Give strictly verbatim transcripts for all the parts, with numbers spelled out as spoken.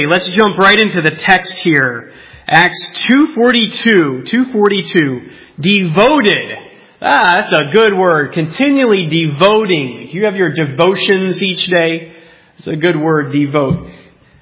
Let's jump right into the text here. Acts two forty-two, two forty-two. Devoted. Ah, that's a good word. Continually devoting. If you have your devotions each day, it's a good word, devote.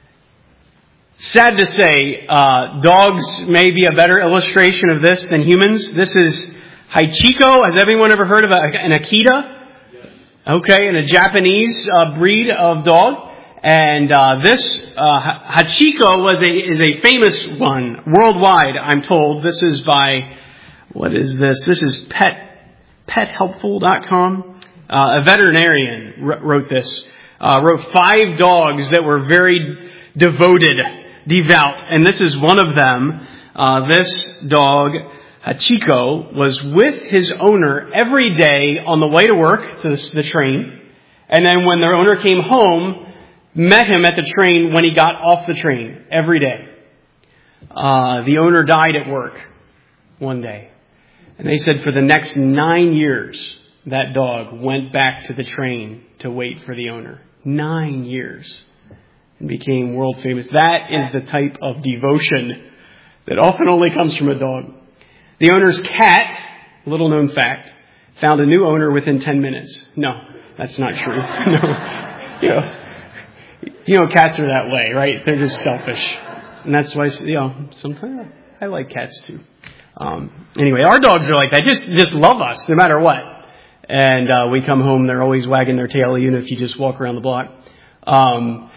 Sad to say, uh, dogs may be a better illustration of this than humans. This is Hachiko. Has everyone ever heard of a, an Akita? Okay, and a Japanese uh, breed of dog. And uh, this uh, Hachiko was a is a famous one worldwide, I'm told. This is by, what is this? This is pet pet helpful dot com. Uh, a veterinarian wrote this. Uh, wrote five dogs that were very devoted, devout. And this is one of them. Uh, this dog, Hachiko, was with his owner every day on the way to work, to the, the train. And then when their owner came home, met him at the train when he got off the train every day. Uh, the owner died at work one day. And they said for the next nine years, that dog went back to the train to wait for the owner. Nine years. And became world famous. That is the type of devotion that often only comes from a dog. The owner's cat, little known fact, found a new owner within ten minutes. No, that's not true. No. You know, You know, cats are that way, right? They're just selfish. And that's why, you know, sometimes I like cats too. Um, anyway, our dogs are like that. Just, just love us no matter what. And, uh, we come home, they're always wagging their tail, even if you just walk around the block. Um,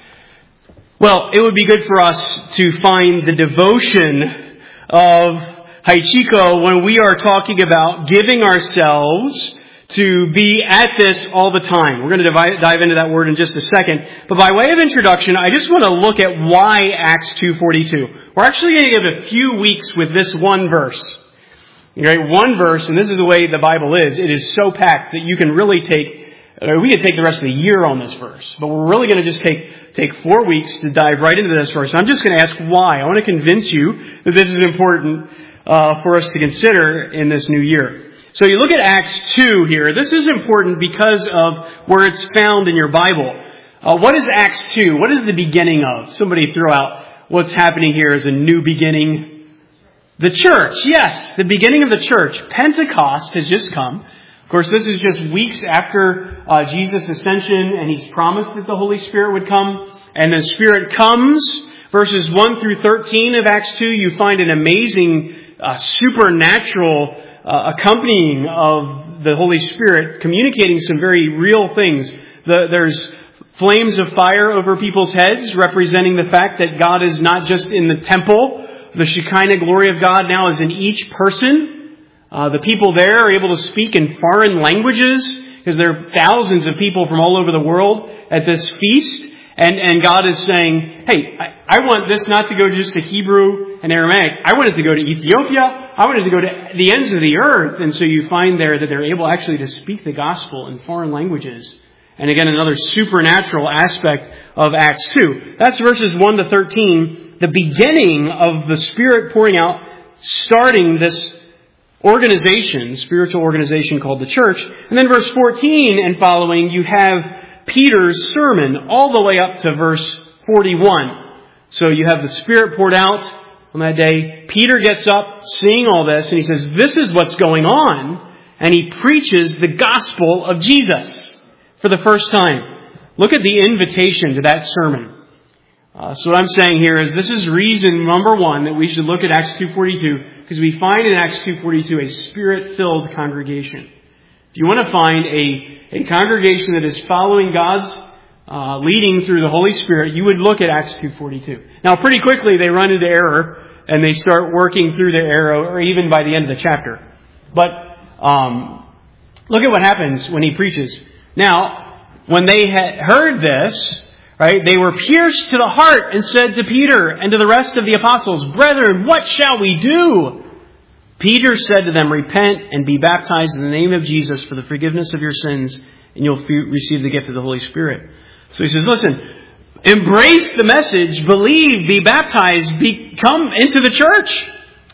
well, it would be good for us to find the devotion of Hachiko when we are talking about giving ourselves to be at this all the time. We're going to dive, dive into that word in just a second. But by way of introduction, I just want to look at why Acts two forty-two. We're actually going to give a few weeks with this one verse. Okay, one verse, and this is the way the Bible is. It is so packed that you can really take, uh, we could take the rest of the year on this verse. But we're really going to just take, take four weeks to dive right into this verse. I'm just going to ask why. I want to convince you that this is important uh, for us to consider in this new year. So you look at Acts two here. This is important because of where it's found in your Bible. Uh, what is Acts two? What is the beginning of? Somebody throw out what's happening here as a new beginning. The church. Yes, the beginning of the church. Pentecost has just come. Of course, this is just weeks after uh, Jesus' ascension, and He's promised that the Holy Spirit would come. And the Spirit comes. Verses one through thirteen of Acts two, you find an amazing uh, supernatural Uh, accompanying of the Holy Spirit, communicating some very real things. The, there's flames of fire over people's heads, representing the fact that God is not just in the temple. The Shekinah glory of God now is in each person. Uh, the people there are able to speak in foreign languages, because there are thousands of people from all over the world at this feast. And, and God is saying, hey, I, I want this not to go just to Hebrew and Aramaic. I want it to go to Ethiopia. I want it to go to the ends of the earth. And so you find there that they're able actually to speak the gospel in foreign languages. And again, another supernatural aspect of Acts two. That's verses one to thirteen. The beginning of the Spirit pouring out, starting this organization, spiritual organization called the church. And then verse fourteen and following, you have Peter's sermon all the way up to verse forty-one. So you have the Spirit poured out on that day. Peter gets up seeing all this and he says, this is what's going on. And he preaches the gospel of Jesus for the first time. Look at the invitation to that sermon. Uh, so what I'm saying here is this is reason number one that we should look at Acts two forty-two, because we find in Acts two forty-two a Spirit-filled congregation. If you want to find a, a congregation that is following God's uh, leading through the Holy Spirit, you would look at Acts two forty-two. Now, pretty quickly they run into error and they start working through their error, or even by the end of the chapter. But um, look at what happens when he preaches. Now, when they had heard this, right, they were pierced to the heart and said to Peter and to the rest of the apostles, "Brethren, what shall we do?" Peter said to them, "Repent and be baptized in the name of Jesus for the forgiveness of your sins, and you'll receive the gift of the Holy Spirit." So he says, listen, embrace the message, believe, be baptized, be, come into the church.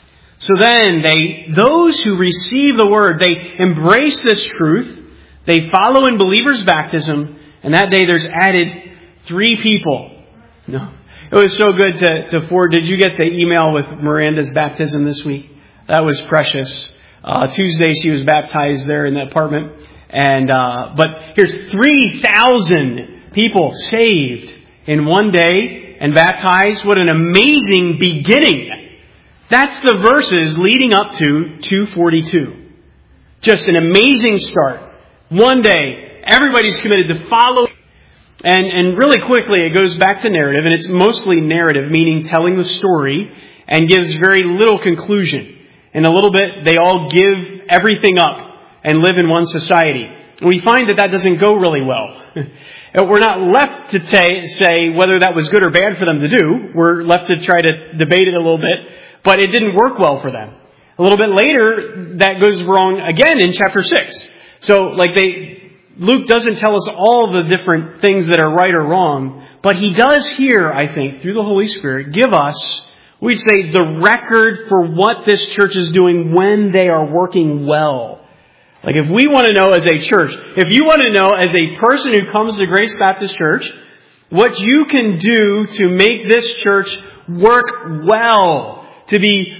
So then they, those who receive the word, they embrace this truth, they follow in believers' baptism, and that day there's added three people. No, It was so good to, to forward. Did you get the email with Miranda's baptism this week? That was precious. Uh, Tuesday she was baptized there in the apartment. And, uh, but here's three thousand people saved in one day and baptized. What an amazing beginning. That's the verses leading up to two forty-two. Just an amazing start. One day, everybody's committed to follow. And, and really quickly, it goes back to narrative, and it's mostly narrative, meaning telling the story, and gives very little conclusion. In a little bit, they all give everything up and live in one society. And we find that that doesn't go really well. We're not left to t- say whether that was good or bad for them to do. We're left to try to debate it a little bit, but it didn't work well for them. A little bit later, that goes wrong again in chapter six. So, like they... Luke doesn't tell us all the different things that are right or wrong, but he does here, I think, through the Holy Spirit, give us, we'd say, the record for what this church is doing when they are working well. Like if we want to know as a church, if you want to know as a person who comes to Grace Baptist Church, what you can do to make this church work well, to be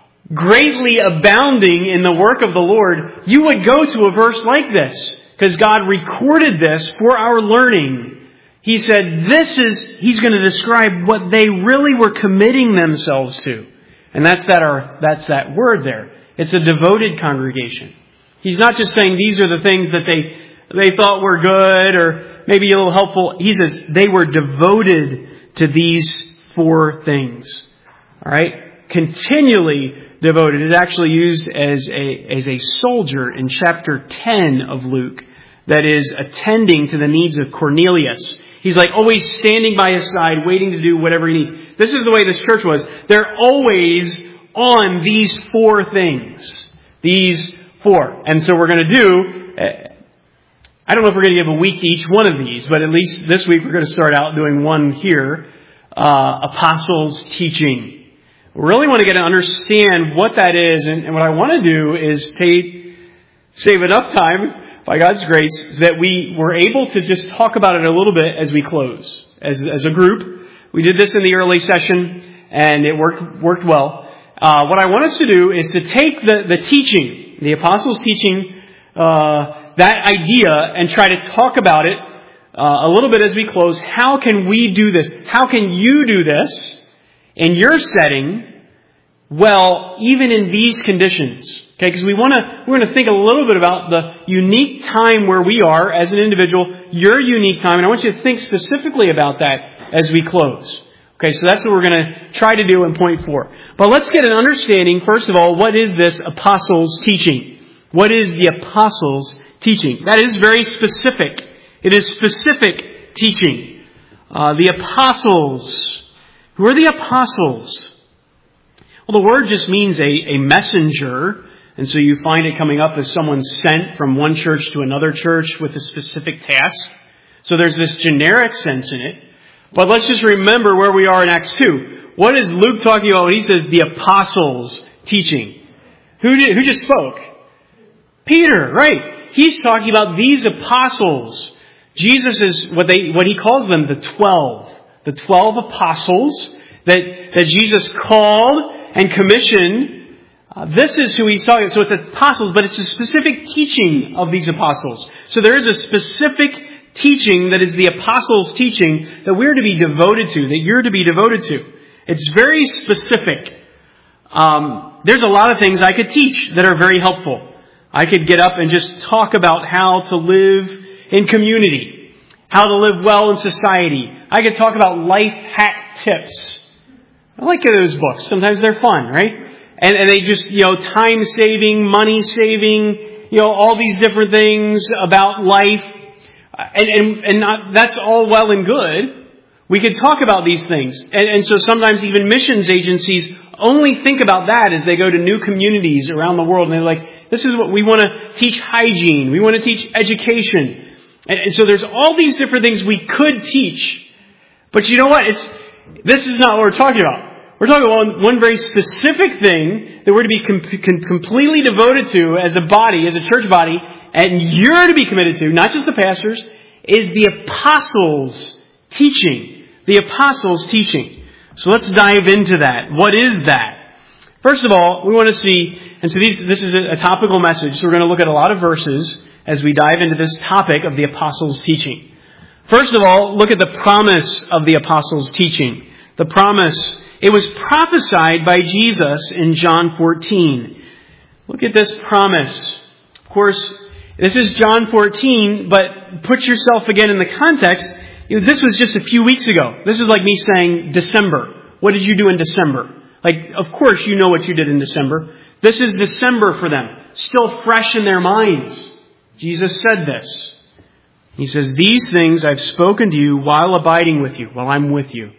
greatly abounding in the work of the Lord, you would go to a verse like this. Because God recorded this for our learning. He said, this is, He's going to describe what they really were committing themselves to. And that's that, our, that's that word there. It's a devoted congregation. He's not just saying these are the things that they, they thought were good or maybe a little helpful. He says they were devoted to these four things. All right? Continually devoted. It's actually used as a, as a soldier in chapter ten of Luke that is attending to the needs of Cornelius. He's like always standing by his side, waiting to do whatever he needs. This is the way this church was. They're always on these four things. These four. And so we're going to do, I don't know if we're going to give a week to each one of these, but at least this week we're going to start out doing one here. Uh, apostles' teaching. We really want to get to understand what that is. And, and what I want to do is take, save enough time, by God's grace, that we were able to just talk about it a little bit as we close. As, as a group, we did this in the early session, and it worked worked well. Uh, what I want us to do is to take the, the teaching, the apostles' teaching, uh, that idea, and try to talk about it uh, a little bit as we close. How can we do this? How can you do this in your setting? Well, even in these conditions. Okay, because we want to, we're going to think a little bit about the unique time where we are as an individual, your unique time, and I want you to think specifically about that as we close. Okay, so that's what we're going to try to do in point four. But let's get an understanding, first of all, what is this apostles' teaching? What is the apostles' teaching? That is very specific. It is specific teaching. Uh, the apostles. Who are the apostles? Well, the word just means a, a messenger. And so you find it coming up as someone sent from one church to another church with a specific task. So there's this generic sense in it. But let's just remember where we are in Acts two. What is Luke talking about when he says the apostles' teaching? Who did, who just spoke? Peter, right. He's talking about these apostles. Jesus is what they, what he calls them, the twelve. The twelve apostles that, that Jesus called and commissioned. Uh, this is who he's talking about. So it's apostles, but it's a specific teaching of these apostles. So there is a specific teaching that is the apostles' teaching that we're to be devoted to, that you're to be devoted to. It's very specific. Um, there's a lot of things I could teach that are very helpful. I could get up and just talk about how to live in community, how to live well in society. I could talk about life hack tips. I like those books. Sometimes they're fun, right? And, and they just, you know, time saving, money saving, you know, all these different things about life. And, and, and not, that's all well and good. We could talk about these things. And, and so sometimes even missions agencies only think about that as they go to new communities around the world. And they're like, this is what we want to teach hygiene. We want to teach education. And, and so there's all these different things we could teach. But you know what? It's, this is not what we're talking about. We're talking about one very specific thing that we're to be com- com- completely devoted to as a body, as a church body, and you're to be committed to, not just the pastors, is the apostles' teaching. The apostles' teaching. So let's dive into that. What is that? First of all, we want to see, and so these, this is a topical message, so we're going to look at a lot of verses as we dive into this topic of the apostles' teaching. First of all, look at the promise of the apostles' teaching. The promise, it was prophesied by Jesus in John fourteen. Look at this promise. Of course, this is John fourteen, but put yourself again in the context. You know, this was just a few weeks ago. This is like me saying December. What did you do in December? Like, of course you know what you did in December. This is December for them. Still fresh in their minds. Jesus said this. He says, "These things I've spoken to you while abiding with you," while I'm with you.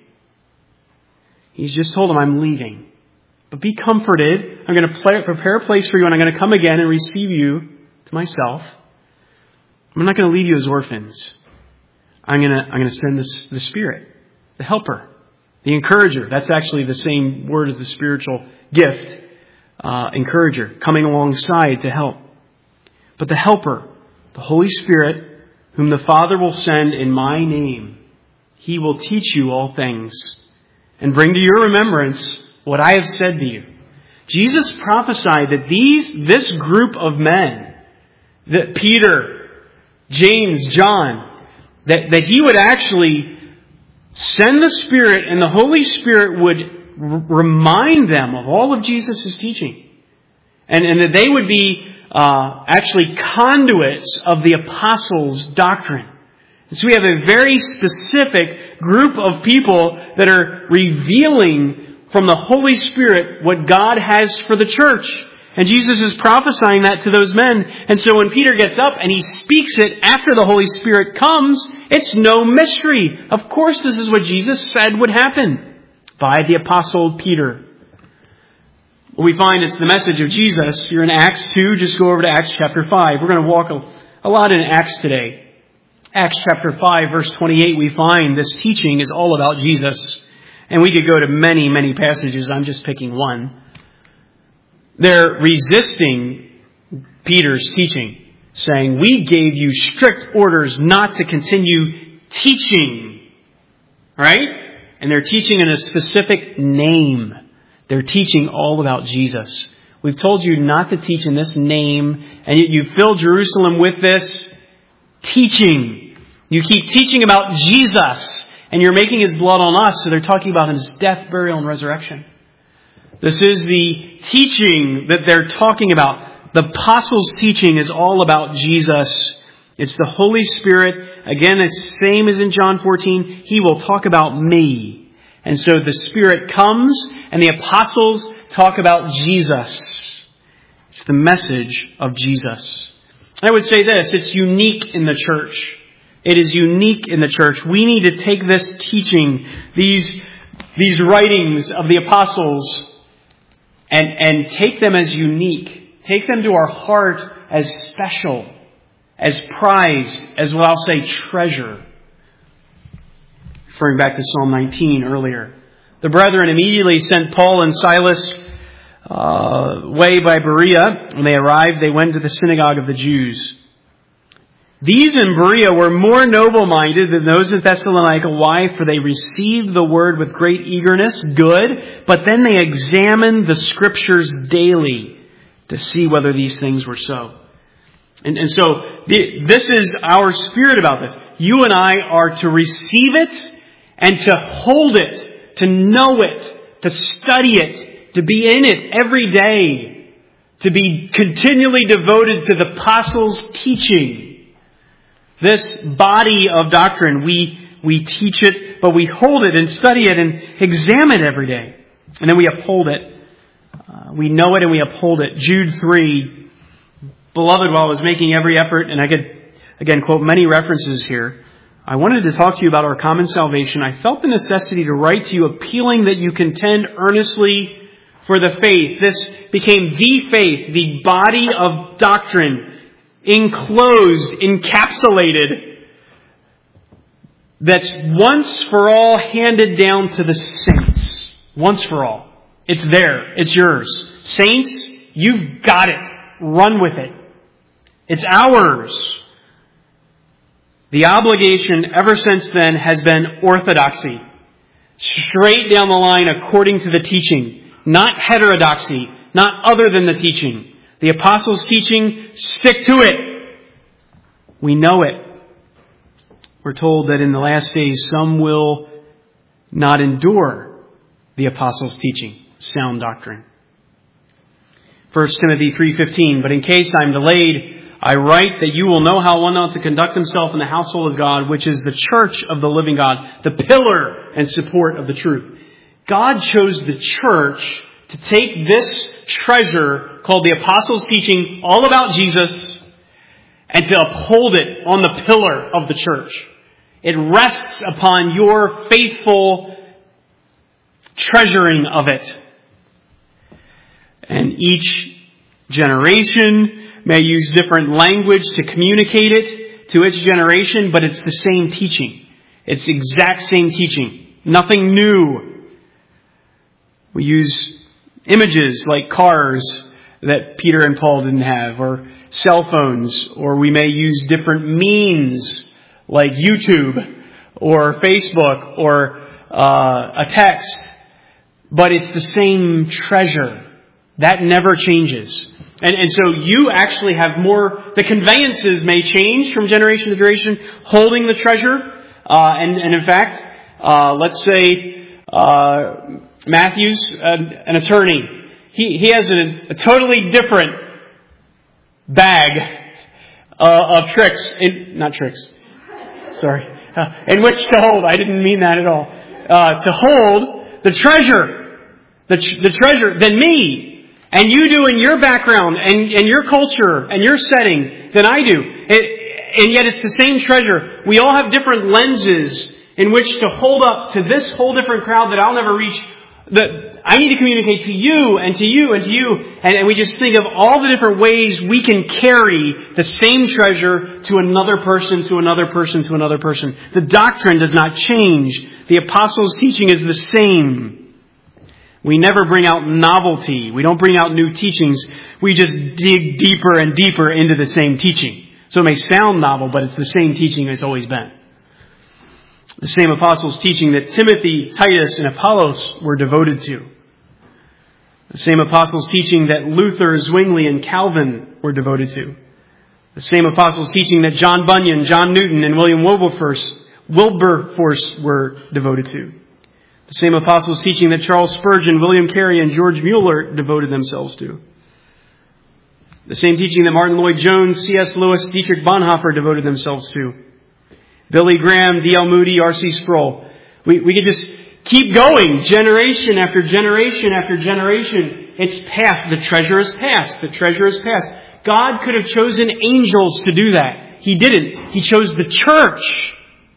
He's just told them, I'm leaving. But be comforted. I'm going to play, prepare a place for you, and I'm going to come again and receive you to myself. I'm not going to leave you as orphans. I'm going to, I'm going to send this, the Spirit, the helper, the encourager. That's actually the same word as the spiritual gift, uh, encourager, coming alongside to help. But the helper, the Holy Spirit, whom the Father will send in my name, He will teach you all things and bring to your remembrance what I have said to you. Jesus prophesied that these, this group of men, that Peter, James, John, that, that He would actually send the Spirit, and the Holy Spirit would r- remind them of all of Jesus' teaching. And, and that they would be uh, actually conduits of the apostles' doctrine. And so we have a very specific group of people that are revealing from the Holy Spirit what God has for the church. And Jesus is prophesying that to those men. And so when Peter gets up and he speaks it after the Holy Spirit comes, it's no mystery. Of course this is what Jesus said would happen by the apostle Peter. We find it's the message of Jesus. You're in Acts two, just go over to Acts chapter five. We're going to walk a, a lot in Acts today. Acts chapter five, verse twenty-eight, we find this teaching is all about Jesus. And we could go to many, many passages. I'm just picking one. They're resisting Peter's teaching, saying, "We gave you strict orders not to continue teaching." Right? And they're teaching in a specific name. They're teaching all about Jesus. We've told you not to teach in this name, and yet you fill Jerusalem with this teaching. You keep teaching about Jesus, and you're making His blood on us. So they're talking about His death, burial, and resurrection. This is the teaching that they're talking about. The apostles' teaching is all about Jesus. It's the Holy Spirit. Again, it's the same as in John fourteen. He will talk about me. And so the Spirit comes, and the apostles talk about Jesus. It's the message of Jesus. I would say this, it's unique in the church. It is unique in the church. We need to take this teaching, these, these writings of the apostles, and, and take them as unique. Take them to our heart as special, as prized, as what I'll say, treasure. Referring back to Psalm nineteen earlier. The brethren immediately sent Paul and Silas uh, way by Berea. When they arrived, they went to the synagogue of the Jews. These in Berea were more noble-minded than those in Thessalonica. Why? For they received the word with great eagerness. Good. But then they examined the Scriptures daily to see whether these things were so. And, and so the, this is our spirit about this. You and I are to receive it and to hold it, to know it, to study it, to be in it every day, to be continually devoted to the apostles' teaching. This body of doctrine, we, we teach it, but we hold it and study it and examine it every day. And then we uphold it. Uh, we know it and we uphold it. Jude three, beloved, while I was making every effort, and I could, again, quote many references here, I wanted to talk to you about our common salvation. I felt the necessity to write to you appealing that you contend earnestly for the faith. This became the faith, the body of doctrine, enclosed, encapsulated, that's once for all handed down to the saints. Once for all. It's there. It's yours. Saints, you've got it. Run with it. It's ours. The obligation ever since then has been orthodoxy. Straight down the line according to the teaching. Not heterodoxy. Not other than the teaching. The apostles' teaching, stick to it. We know it. We're told that in the last days some will not endure the apostles' teaching, sound doctrine. First Timothy three fifteen, but in case I am delayed, I write that you will know how one ought to conduct himself in the household of God, which is the church of the living God, the pillar and support of the truth. God chose the church to take this treasure called the apostles' teaching, all about Jesus, and to uphold it on the pillar of the church. It rests upon your faithful treasuring of it. And each generation may use different language to communicate it to its generation, but it's the same teaching. It's the exact same teaching. Nothing new. We use images like cars that Peter and Paul didn't have, or cell phones, or we may use different means like YouTube or Facebook or uh, a text. But it's the same treasure. That never changes. And, and so you actually have more, the conveyances may change from generation to generation, holding the treasure. Uh, and, and in fact, uh, let's say uh, Matthew's an, an attorney. He, he has a, a totally different bag uh, of tricks, in, not tricks, sorry, uh, in which to hold. I didn't mean that at all. Uh, to hold the treasure, the, the treasure than me. And you do in your background and, and your culture and your setting than I do. It, and yet it's the same treasure. We all have different lenses in which to hold up to this whole different crowd that I'll never reach. That I need to communicate to you and to you and to you. And, and we just think of all the different ways we can carry the same treasure to another person, to another person, to another person. The doctrine does not change. The apostles' teaching is the same. We never bring out novelty. We don't bring out new teachings. We just dig deeper and deeper into the same teaching. So it may sound novel, but it's the same teaching it's always been. The same apostles' teaching that Timothy, Titus, and Apollos were devoted to. The same apostles' teaching that Luther, Zwingli, and Calvin were devoted to. The same apostles' teaching that John Bunyan, John Newton, and William Wilberforce, Wilberforce were devoted to. The same apostles' teaching that Charles Spurgeon, William Carey, and George Mueller devoted themselves to. The same teaching that Martin Lloyd-Jones, C S Lewis, Dietrich Bonhoeffer devoted themselves to. Billy Graham, D L Moody, R C Sproul. We, we could just keep going, generation after generation after generation. It's past. The treasure is past. The treasure is past. God could have chosen angels to do that. He didn't. He chose the church.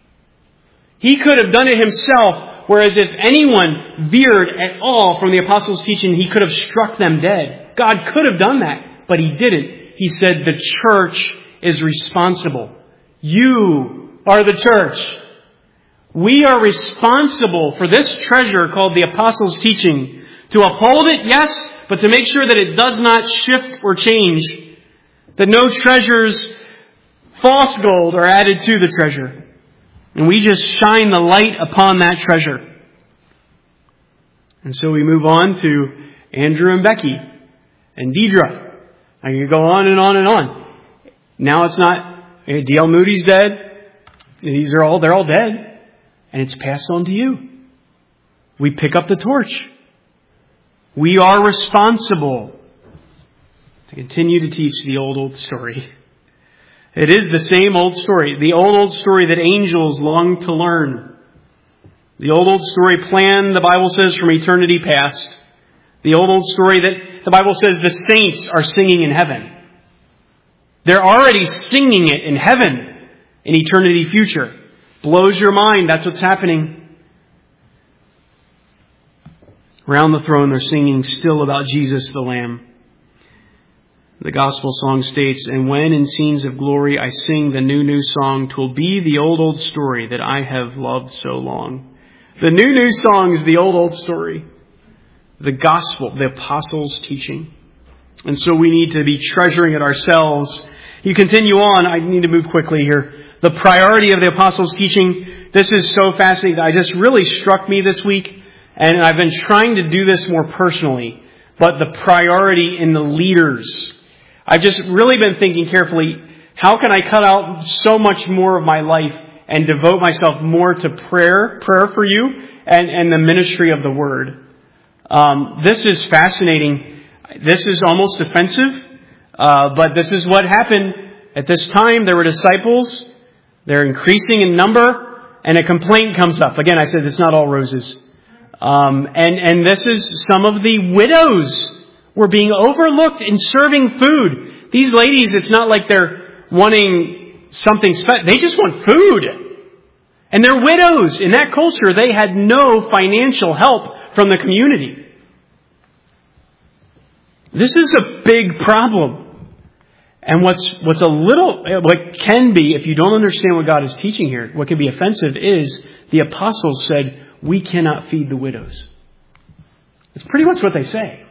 He could have done it himself. Whereas if anyone veered at all from the apostles' teaching, he could have struck them dead. God could have done that, but he didn't. He said the church is responsible. You are the church. We are responsible for this treasure called the apostles' teaching. To uphold it, yes, but to make sure that it does not shift or change. That no treasures, false gold, are added to the treasure. And we just shine the light upon that treasure. And so we move on to Andrew and Becky and Deidre. I can go on and on and on. Now it's not, D L Moody's dead. These are all, they're all dead. And it's passed on to you. We pick up the torch. We are responsible to continue to teach the old, old story. It is the same old story. The old, old story that angels long to learn. The old, old story planned, the Bible says, from eternity past. The old, old story that the Bible says the saints are singing in heaven. They're already singing it in heaven in eternity future. Blows your mind. That's what's happening. Around the throne, they're singing still about Jesus the Lamb. The gospel song states, and when in scenes of glory I sing the new, new song, 'twill be the old, old story that I have loved so long. The new, new song is the old, old story. The gospel, the apostles' teaching. And so we need to be treasuring it ourselves. You continue on. I need to move quickly here. The priority of the apostles' teaching, this is so fascinating. I just really struck me this week, and I've been trying to do this more personally, but the priority in the leaders. I've just really been thinking carefully, how can I cut out so much more of my life and devote myself more to prayer, prayer for you, and, and the ministry of the Word? Um, this is fascinating. This is almost offensive, uh, but this is what happened at this time. There were disciples. They're increasing in number, and a complaint comes up. Again, I said it's not all roses. Um, and, and this is some of the widows were being overlooked in serving food. These ladies, it's not like they're wanting something special. They just want food. And they're widows. In that culture, they had no financial help from the community. This is a big problem. And what's what's a little, what can be, if you don't understand what God is teaching here, what can be offensive is the apostles said, we cannot feed the widows. It's pretty much what they say.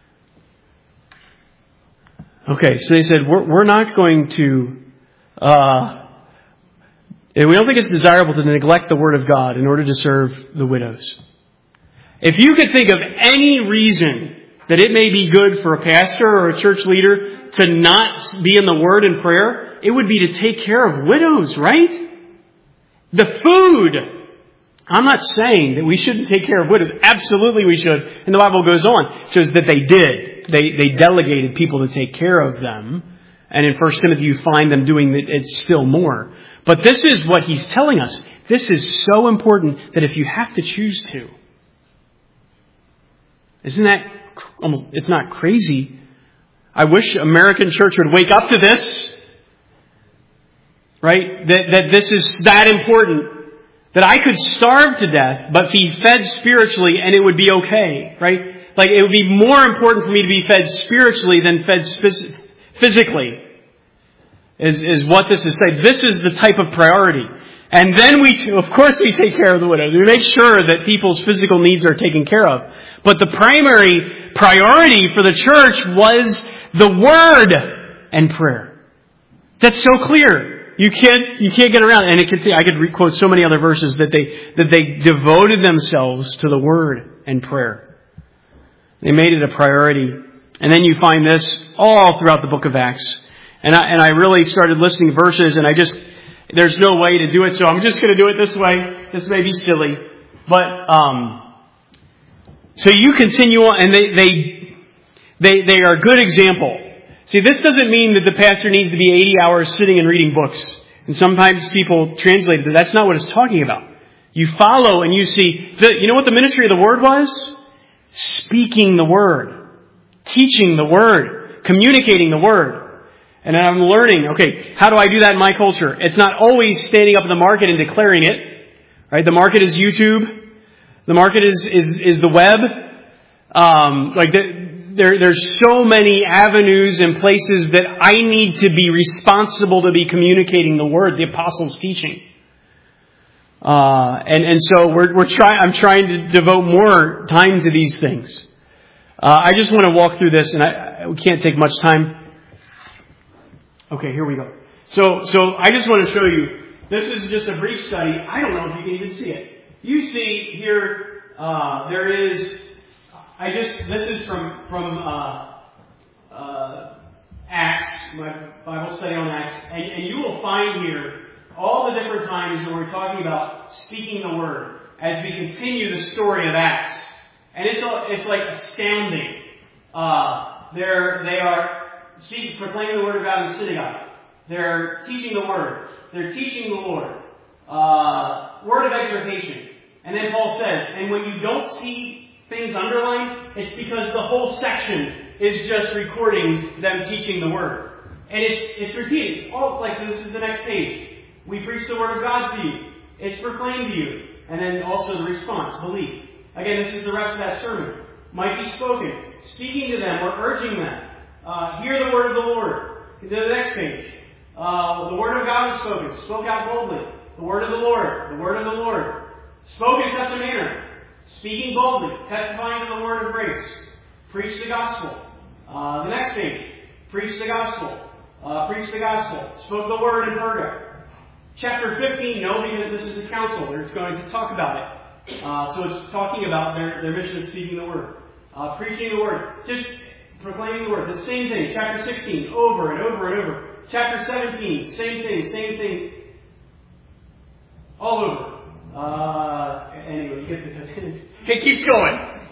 Okay, so they said, we're, we're not going to, uh, we don't think it's desirable to neglect the Word of God in order to serve the widows. If you could think of any reason that it may be good for a pastor or a church leader to not be in the Word and prayer, it would be to take care of widows, right? The food. I'm not saying that we shouldn't take care of widows. Absolutely we should. And the Bible goes on. It shows that they did. They, they delegated people to take care of them. And in First Timothy you find them doing it still more. But this is what he's telling us. This is so important that if you have to choose to, isn't that almost, it's not crazy. I wish American church would wake up to this. Right? That, that this is that important. That I could starve to death, but be fed spiritually and it would be okay. Right? Like it would be more important for me to be fed spiritually than fed sp- physically. Is, is what this is saying. This is the type of priority. And then we, of course we take care of the widows. We make sure that people's physical needs are taken care of. But the primary priority for the church was the Word and prayer. That's so clear. You can't, you can't get around it. And it can, I could quote so many other verses that they, that they devoted themselves to the Word and prayer. They made it a priority. And then you find this all throughout the book of Acts. And I, and I really started listening to verses and I just, there's no way to do it, so I'm just going to do it this way. This may be silly. But, um, so you continue on, and they, they, they, they are a good example. See, this doesn't mean that the pastor needs to be eighty hours sitting and reading books. And sometimes people translate that. That's not what it's talking about. You follow and you see, the, you know what the ministry of the Word was? Speaking the Word. Teaching the Word. Communicating the Word. And I'm learning, okay, how do I do that in my culture? It's not always standing up in the market and declaring it. Right? The market is YouTube. The market is, is, is the web. Um, like the, there, there's so many avenues and places that I need to be responsible to be communicating the Word, the Apostles' teaching. Uh, and, and so we're, we're trying, I'm trying to devote more time to these things. Uh, I just want to walk through this and I, we can't take much time. Okay, here we go. So, so I just want to show you, this is just a brief study. I don't know if you can even see it. You see here, uh, there is, I just, this is from, from, uh, uh, Acts, my Bible study on Acts, and, and you will find here all the different times when we're talking about speaking the Word as we continue the story of Acts. And it's, it's like astounding. Uh, they're, they are, Speak, proclaiming the Word of God in the synagogue. They're teaching the Word. They're teaching the Lord. Uh, word of exhortation. And then Paul says, and when you don't see things underlined, it's because the whole section is just recording them teaching the Word. And it's it's repeated. It's all like this is the next page. We preach the Word of God to you. It's proclaimed to you. And then also the response, belief. Again, this is the rest of that sermon. Might be spoken. Speaking to them or urging them. Uh, hear the word of the Lord. To the next page. Uh, the word of God is spoken. Spoke out boldly. The word of the Lord. The word of the Lord. Spoke in such a manner. Speaking boldly. Testifying to the word of grace. Preach the gospel. Uh, the next page. Preach the gospel. Uh, preach the gospel. Spoke the word in Perga. Chapter fifteen, no, because this is a council. They're going to talk about it. Uh, so it's talking about their, their mission of speaking the word. Uh, preaching the word. Just proclaiming the word. The same thing. Chapter sixteen, over and over and over. Chapter seventeen, same thing, same thing. All over. Uh, anyway, you get the... It keeps going.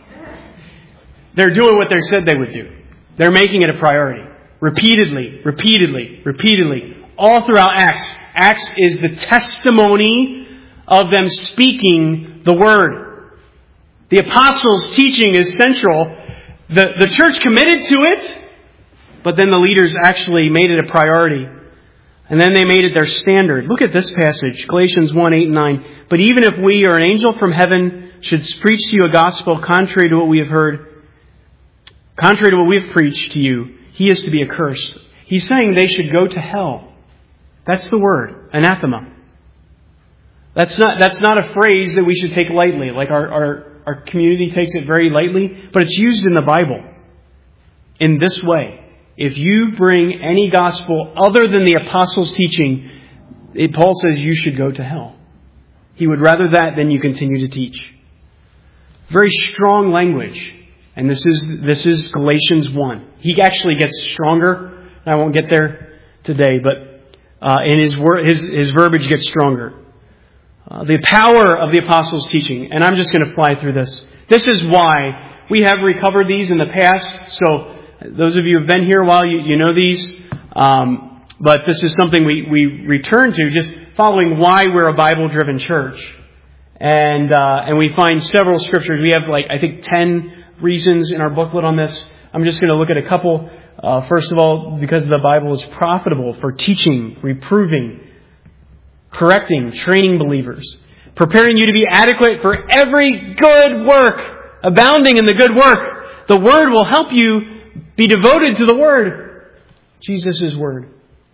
They're doing what they said they would do. They're making it a priority. Repeatedly, repeatedly, repeatedly. All throughout Acts. Acts is the testimony of them speaking the word. The apostles' teaching is central. The, the church committed to it, but then the leaders actually made it a priority. And then they made it their standard. Look at this passage, Galatians one, eight and nine. But even if we or an angel from heaven should preach to you a gospel contrary to what we have heard, contrary to what we have preached to you, he is to be accursed. He's saying they should go to hell. That's the word, anathema. That's not, that's not a phrase that we should take lightly, like our, our, our community takes it very lightly, but it's used in the Bible in this way. If you bring any gospel other than the apostles' teaching, it, Paul says you should go to hell. He would rather that than you continue to teach. Very strong language. And this is this is Galatians one. He actually gets stronger. I won't get there today, but uh, in his, wor- his his verbiage gets stronger. Uh, the power of the apostles' teaching. And I'm just going to fly through this. This is why we have recovered these in the past. So those of you who have been here a while, you, you know these. Um, but this is something we, we return to, just following why we're a Bible-driven church. And uh, and we find several scriptures. We have, like, I think, ten reasons in our booklet on this. I'm just going to look at a couple. Uh, first of all, because the Bible is profitable for teaching, reproving, correcting, training believers, preparing you to be adequate for every good work, abounding in the good work. The Word will help you be devoted to the Word. Jesus' Word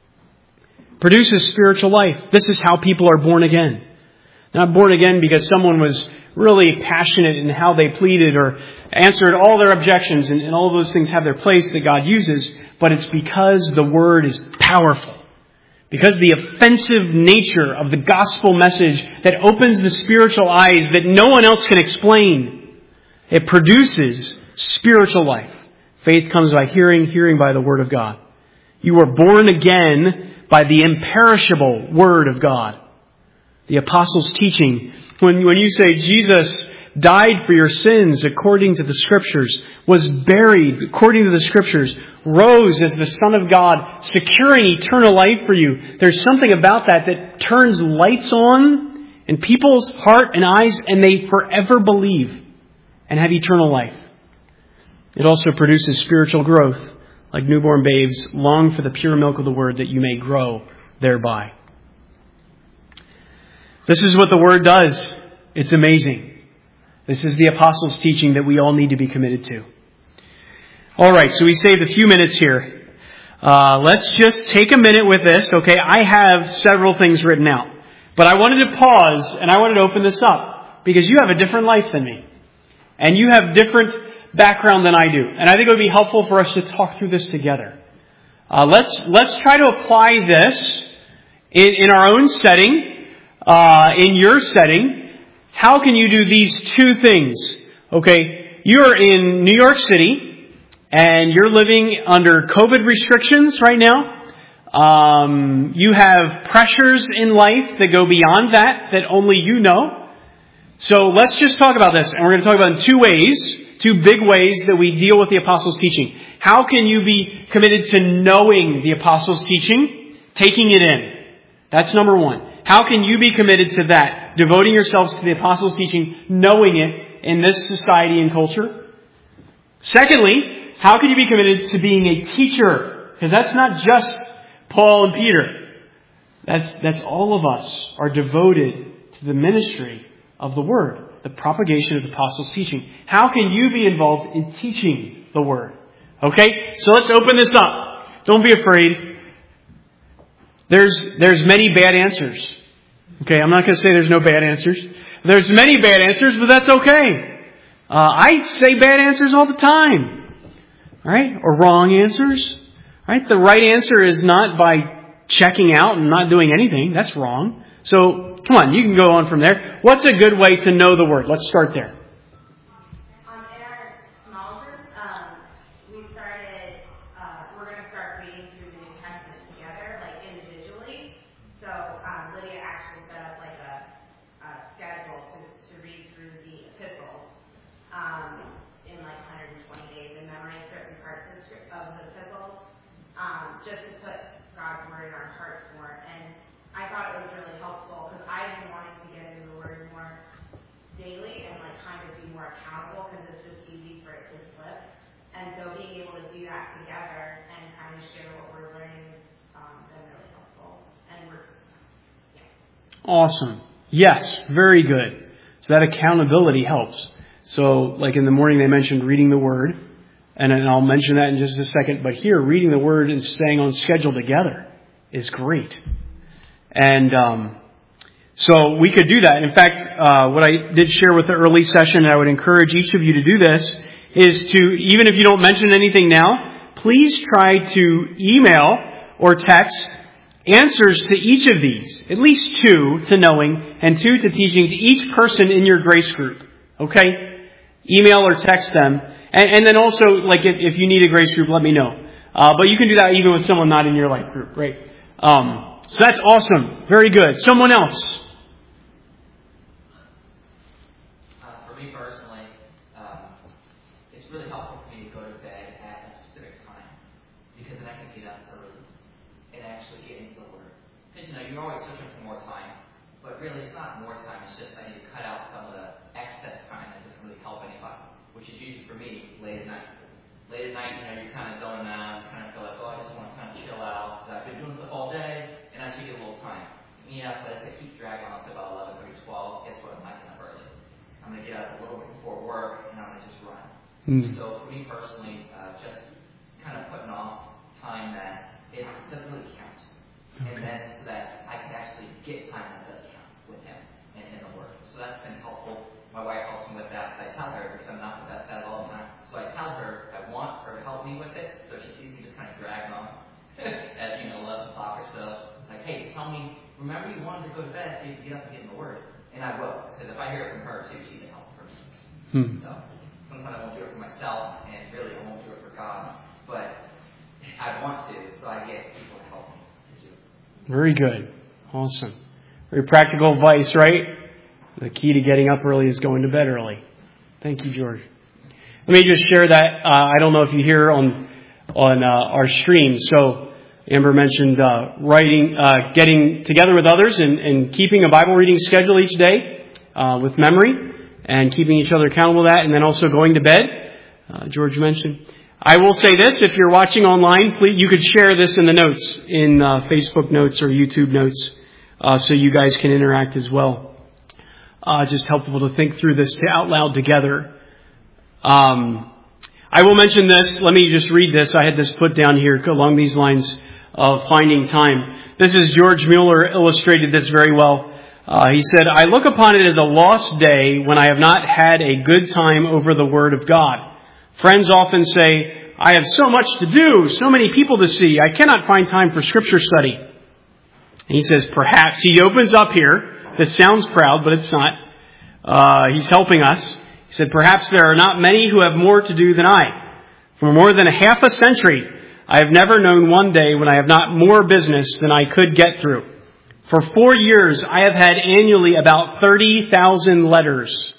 produces spiritual life. This is how people are born again. Not born again because someone was really passionate in how they pleaded or answered all their objections, and, and all of those things have their place that God uses, but it's because the Word is powerful. Because the offensive nature of the gospel message that opens the spiritual eyes that no one else can explain, it produces spiritual life. Faith comes by hearing, hearing by the Word of God. You were born again by the imperishable Word of God. The apostles' teaching. When, when you say Jesus died for your sins according to the Scriptures, was buried according to the Scriptures, rose as the Son of God, securing eternal life for you, there's something about that that turns lights on in people's heart and eyes, and they forever believe and have eternal life. It also produces spiritual growth. Like newborn babes, long for the pure milk of the Word that you may grow thereby. This is what the Word does. It's amazing. This is the apostles' teaching that we all need to be committed to. All right, so we saved a few minutes here. Uh, let's just take a minute with this. Okay, I have several things written out. But I wanted to pause and I wanted to open this up because you have a different life than me. And you have different background than I do. And I think it would be helpful for us to talk through this together. Uh, let's let's try to apply this in, in our own setting, uh, in your setting. How can you do these two things? Okay, you're in New York City and you're living under COVID restrictions right now. Um, you have pressures in life that go beyond that, that only you know. So let's just talk about this. And we're going to talk about it in two ways. Two big ways that we deal with the apostles' teaching. How can you be committed to knowing the apostles' teaching? Taking it in. That's number one. How can you be committed to that? Devoting yourselves to the apostles' teaching, knowing it in this society and culture. Secondly, how can you be committed to being a teacher? Because that's not just Paul and Peter. That's, that's all of us are devoted to the ministry of the Word. The propagation of the apostles' teaching. How can you be involved in teaching the Word? Okay, so let's open this up. Don't be afraid. There's there's many bad answers. Okay, I'm not going to say there's no bad answers. There's many bad answers, but that's okay. Uh, I say bad answers all the time. All right, or wrong answers. All right, the right answer is not by checking out and not doing anything. That's wrong. So, come on, you can go on from there. What's a good way to know the Word? Let's start there. Um, in our small group, um, we started, uh, we're going to start reading through the New Testament together, like individually. So um, Lydia actually set up like a, a schedule to, to read through the epistles um, in like one hundred twenty days and memorize certain parts of the, script, of the epistles, um, just to put God's Word in our hearts more. And I thought it was really helpful because I've been wanting to get into the Word more daily and like kind of be more accountable because it's just easy for it to slip. And so being able to do that together and kind of share what we're learning has um, been really helpful. And we're, yeah. Awesome. Yes, very good. So that accountability helps. So like in the morning they mentioned reading the Word, and I'll mention that in just a second, but here reading the Word and staying on schedule together is great. And um, so we could do that. In fact, uh, what I did share with the early session, and I would encourage each of you to do this, is to, even if you don't mention anything now, please try to email or text answers to each of these, at least two to knowing and two to teaching to each person in your grace group. Okay? Email or text them. And, and then also, like if, if you need a grace group, let me know. Uh, but you can do that even with someone not in your life group, right? Um, So that's awesome. Very good. Someone else. Uh, for me personally, um, it's really helpful for me to go to bed at a specific time because then I can get up early and actually get into the Word. Because, you know, you're always searching for more time, but really it's not more time. It's just I need to cut out some of the excess time that doesn't really help anybody, which is usually for me late at night. Late at night, you know, you're kind of zoning out, kind of feel like, oh, I just want to kind of chill out because I've been doing stuff all day. And I should get a little time. Yeah, but if it keeps dragging on to about eleven thirty, twelve, guess what? I'm not getting up early. I'm going to get up a little bit before work, and I'm going to just run. Mm. So for me personally, uh, just kind of putting off time that it doesn't really count. Okay. And then so that I can actually get time that does count with him and in the Word. So that's been helpful. My wife helps me with that. I tell her, because I'm not the best at it all the time, so I tell her I want her to help me with it, so she sees me just kind of dragging on at, you know, eleven o'clock or so. Like, hey, tell me, remember you wanted to go to bed so you could get up and get in the Word. And I will, because if I hear it from her, too, she can help for me. Hmm. So sometimes I won't do it for myself, and really I won't do it for God. But I want to, so I get people to help me to do it. Very good. Awesome. Very practical advice, right? The key to getting up early is going to bed early. Thank you, George. Let me just share that. Uh, I don't know if you hear on on uh, our stream. So Amber mentioned uh, writing, uh, getting together with others and, and keeping a Bible reading schedule each day uh, with memory and keeping each other accountable to that, and then also going to bed. Uh, George mentioned. I will say this: if you're watching online, please, you could share this in the notes, in uh, Facebook notes or YouTube notes, uh, so you guys can interact as well. Uh, just helpful to think through this out loud together. Um, I will mention this. Let me just read this. I had this put down here along these lines of finding time. This is George Mueller illustrated this very well. Uh, he said, I look upon it as a lost day when I have not had a good time over the Word of God. Friends often say, I have so much to do, so many people to see. I cannot find time for Scripture study. And he says, perhaps. He opens up here. That sounds proud, but it's not. Uh, he's helping us. He said, perhaps there are not many who have more to do than I. For more than a half a century, I have never known one day when I have not more business than I could get through. For four years, I have had annually about thirty thousand letters.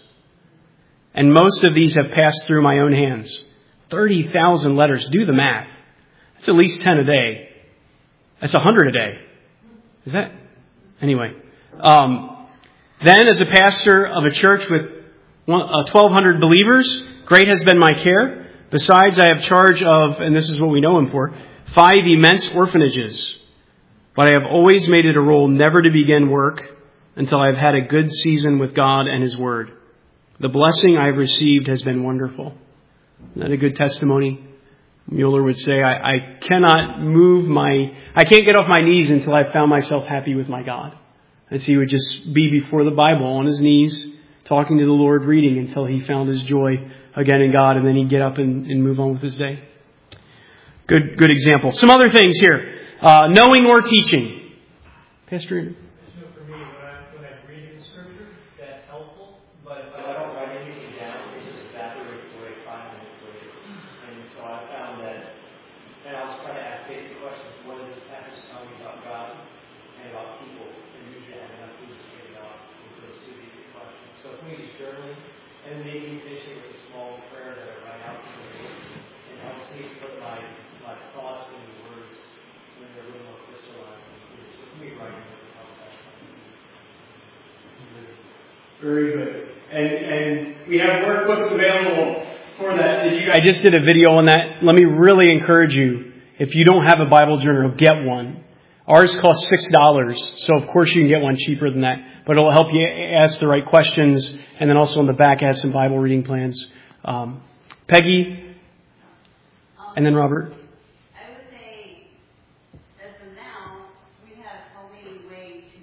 And most of these have passed through my own hands. thirty thousand letters. Do the math. That's at least ten a day. That's one hundred a day. Is that? Anyway. Um, then, as a pastor of a church with twelve hundred believers, great has been my care. Besides, I have charge of, and this is what we know him for, five immense orphanages. But I have always made it a rule never to begin work until I have had a good season with God and His Word. The blessing I have received has been wonderful. Isn't that a good testimony? Mueller would say, I, I cannot move my, I can't get off my knees until I've found myself happy with my God. And so he would just be before the Bible on his knees, talking to the Lord, reading until he found his joy again in God, and then he'd get up and, and move on with his day. Good, good example. Some other things here. Uh, knowing or teaching. Pastor Andrew. For me, what journaling, and maybe finish it with a small prayer that I write out to the Lord. It helps me put my, my thoughts into words when they're a little more crystallized and clear. So for me, writing doesn't help that. Very good. And and we have workbooks available for that. Did you guys, I just did a video on that. Let me really encourage you, if you don't have a Bible journal, get one. Ours costs six dollars, so of course you can get one cheaper than that. But it'll help you ask the right questions, and then also on the back it has some Bible reading plans. Um, Peggy, and then Robert. I would say, as of now, we have so many ways to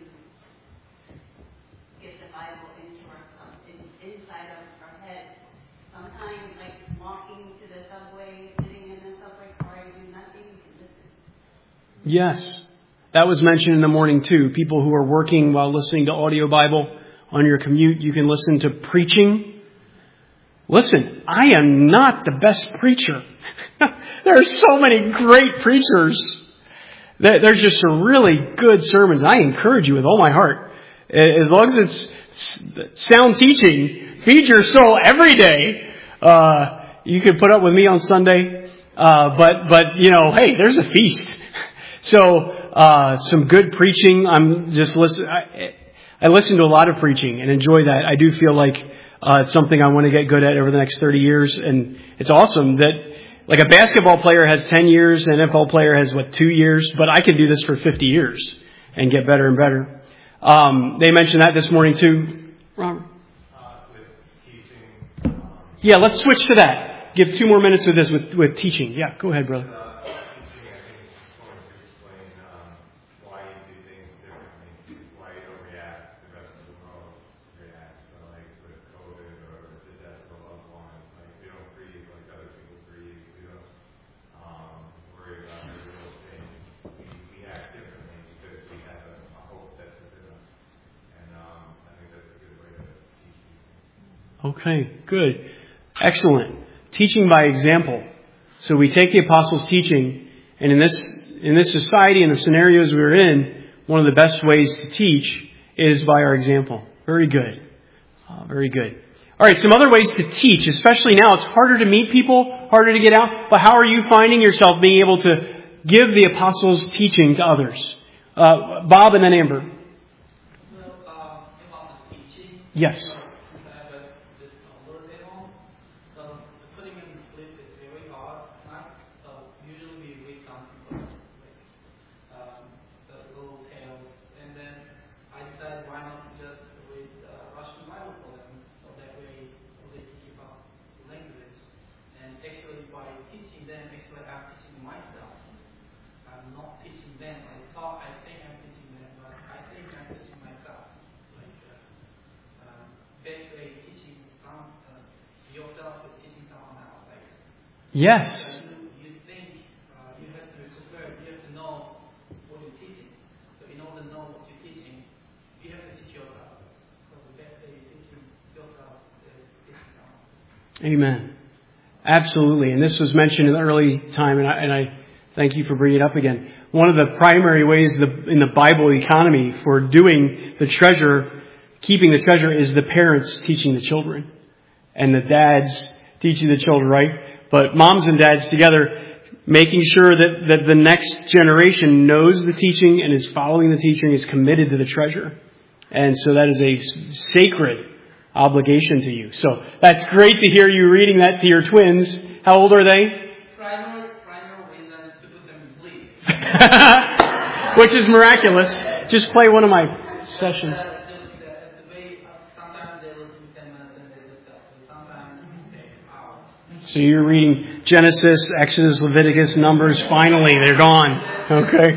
get the Bible into our in, inside of our head. Sometimes, like walking to the subway, sitting in the subway car, and doing nothing, you can listen. Yes. That was mentioned in the morning too. People who are working while listening to audio Bible on your commute, you can listen to preaching. Listen, I am not the best preacher. There are so many great preachers. There's just some really good sermons. I encourage you with all my heart. As long as it's sound teaching, feed your soul every day. Uh, you can put up with me on Sunday. Uh, but, but, you know, hey, there's a feast. So, Uh, some good preaching. I'm just listen. I, I listen to a lot of preaching and enjoy that. I do feel like uh, it's something I want to get good at over the next thirty years. And it's awesome that, like, a basketball player has ten years, an N F L player has what two years, but I can do this for fifty years and get better and better. Um, they mentioned that this morning too, Robert. Uh, with teaching. Um, yeah, let's switch to that. Give two more minutes with this with with teaching. Yeah, go ahead, brother. Okay, good. Excellent. Teaching by example. So we take the apostles' teaching, and in this in this society, in the scenarios we're in, one of the best ways to teach is by our example. Very good. Uh, very good. All right, some other ways to teach, especially now. It's harder to meet people, harder to get out, but how are you finding yourself being able to give the apostles' teaching to others? Uh, Bob and then Amber. Well, um, about the teaching. Yes. Yes. You, you think uh, you have to prepare, you have to know what you're teaching. So in order to know what you're teaching, you have to teach yourself. So the best way you're teaching yourself is teaching someone. Amen. Absolutely. And this was mentioned in the early time, and I, and I thank you for bringing it up again. One of the primary ways the, in the Bible economy for doing the treasure, keeping the treasure, is the parents teaching the children. And the dads teaching the children, right? But moms and dads together, making sure that, that the next generation knows the teaching and is following the teaching, is committed to the treasure. And so that is a sacred obligation to you. So that's great to hear you reading that to your twins. How old are they? Primary, primary reason to put them in sleep. Which is miraculous. Just play one of my sessions. So you're reading Genesis, Exodus, Leviticus, Numbers. Finally, they're gone. Okay.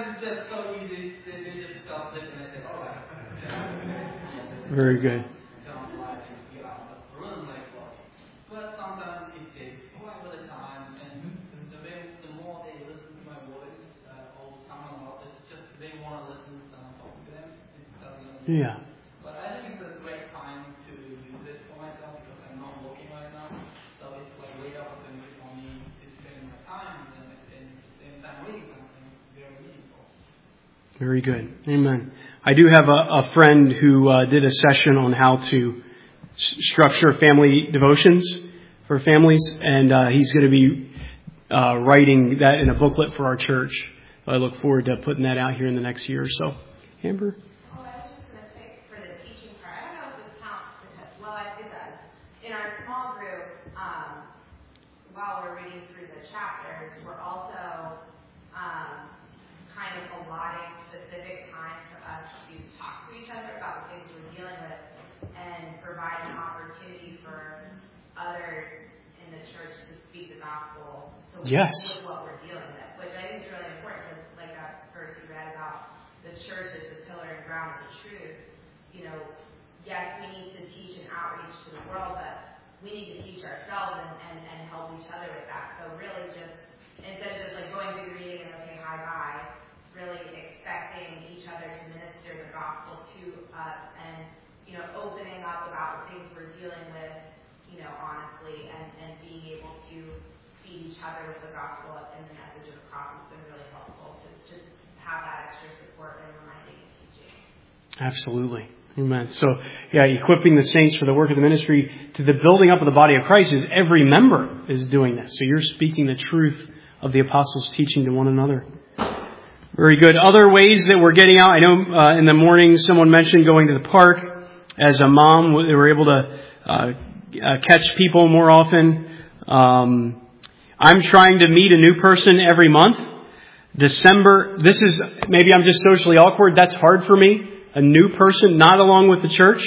Very good. Yeah. But I think it's a great time to use it for myself because I'm not working right now. So it's like a great opportunity for me to spend my time and at the same time reading something very meaningful. Very good. Amen. I do have a, a friend who uh, did a session on how to structure of family devotions for families, and uh, he's going to be uh, writing that in a booklet for our church. I look forward to putting that out here in the next year or so. Amber? Oh, I was just going to say for the teaching part, I don't know if this counts because, well, it does. In our small group, um, while we're reading through the chapters, we're also um, kind of allotting specific time for us to talk to each other about the things we're dealing with and provide an opportunity for others in the church to speak the gospel. So yes. With what we're dealing with, which I think is really important because, like that verse you read about the church is the pillar and ground of the truth. You know, yes, we need to teach and outreach to the world, but we need to teach ourselves and, and, and help each other with that. So really just, instead of just like going through the reading and okay, hi, bye, really expecting each other to minister the gospel to us and, you know, opening up about the things we're dealing with, you know, honestly, and, and being able to feed each other with the gospel and the message of the cross has been really helpful to just have that extra support and reminding and teaching. Absolutely. Amen. So, yeah, equipping the saints for the work of the ministry to the building up of the body of Christ is every member is doing this. So you're speaking the truth of the apostles' teaching to one another. Very good. Other ways that we're getting out. I know uh, in the morning someone mentioned going to the park. As a mom, they were able to uh, uh, catch people more often. Um, I'm trying to meet a new person every month. December, this is, maybe I'm just socially awkward. That's hard for me. A new person, not along with the church.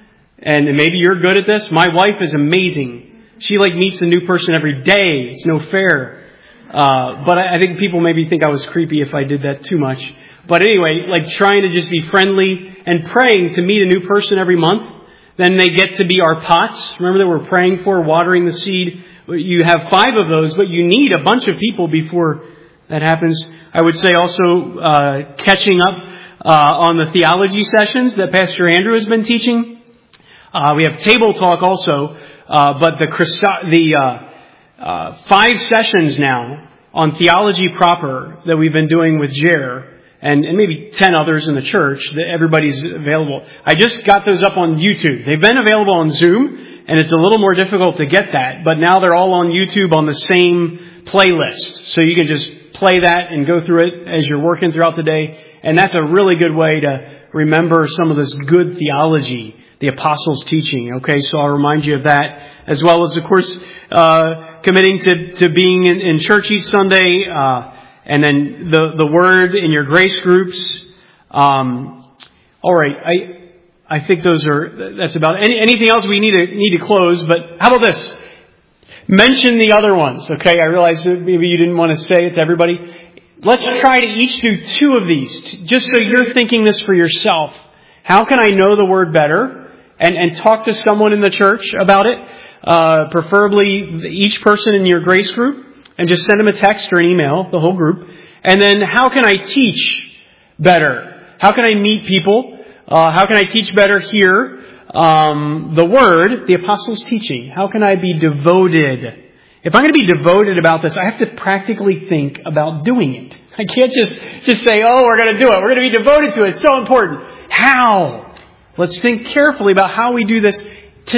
And maybe you're good at this. My wife is amazing. She like meets a new person every day. It's no fair. Uh, but I, I think people maybe think I was creepy if I did that too much. But anyway, like trying to just be friendly and praying to meet a new person every month. Then they get to be our pots. Remember that we're praying for, watering the seed. You have five of those, but you need a bunch of people before that happens. I would say also uh, catching up uh, on the theology sessions that Pastor Andrew has been teaching. Uh, we have table talk also, uh, but the Christo- the uh, uh, five sessions now on theology proper that we've been doing with Jer and, and maybe ten others in the church that everybody's available. I just got those up on YouTube. They've been available on Zoom, and it's a little more difficult to get that, but now they're all on YouTube on the same playlist. So you can just play that and go through it as you're working throughout the day. And that's a really good way to remember some of this good theology, the apostles' teaching. Okay, so I'll remind you of that, as well as, of course, uh, committing to, to being in, in church each Sunday, uh, and then the, the word in your grace groups. Um, all right, I I think those are, that's about any, anything else we need to need to close. But how about this? Mention the other ones. Okay, I realize that maybe you didn't want to say it to everybody. Let's try to each do two of these, just so you're thinking this for yourself. How can I know the word better? And, and talk to someone in the church about it, uh, preferably each person in your grace group, and just send them a text or an email, the whole group. And then how can I teach better? How can I meet people? Uh, how can I teach better here? Um, the word, the apostles' teaching. How can I be devoted? If I'm going to be devoted about this, I have to practically think about doing it. I can't just, just say, oh, we're going to do it. We're going to be devoted to it. It's so important. How? Let's think carefully about how we do this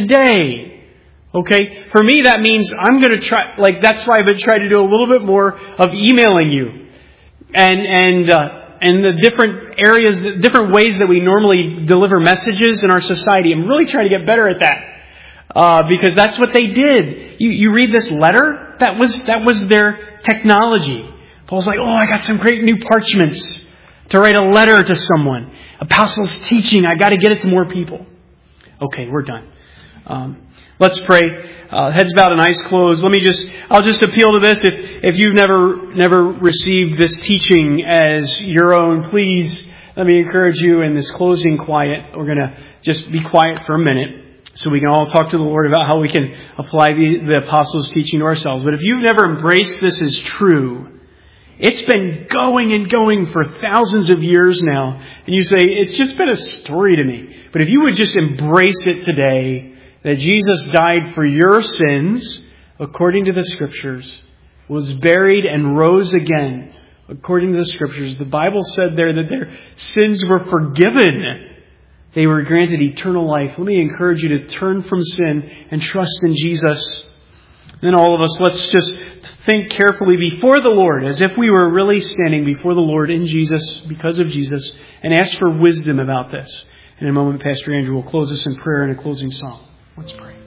today. Okay? For me, that means I'm going to try, like, that's why I've been trying to do a little bit more of emailing you. And, and, uh, and the different areas, the different ways that we normally deliver messages in our society. I'm really trying to get better at that. Uh, because that's what they did. You, you read this letter? That was, that was their technology. Paul's like, oh, I got some great new parchments to write a letter to someone. Apostles' teaching, I got to get it to more people. Okay, we're done. Um, let's pray. Uh, heads bowed and eyes closed. Let me just, I'll just appeal to this. If, if you've never, never received this teaching as your own, please let me encourage you in this closing quiet. We're going to just be quiet for a minute, so we can all talk to the Lord about how we can apply the, the apostles' teaching to ourselves. But if you've never embraced this as true, it's been going and going for thousands of years now. And you say, it's just been a story to me. But if you would just embrace it today, that Jesus died for your sins, according to the Scriptures, was buried and rose again, according to the Scriptures. The Bible said there that their sins were forgiven. They were granted eternal life. Let me encourage you to turn from sin and trust in Jesus. Then all of us, let's just think carefully before the Lord, as if we were really standing before the Lord in Jesus, because of Jesus, and ask for wisdom about this. In a moment, Pastor Andrew will close us in prayer and a closing song. Let's pray.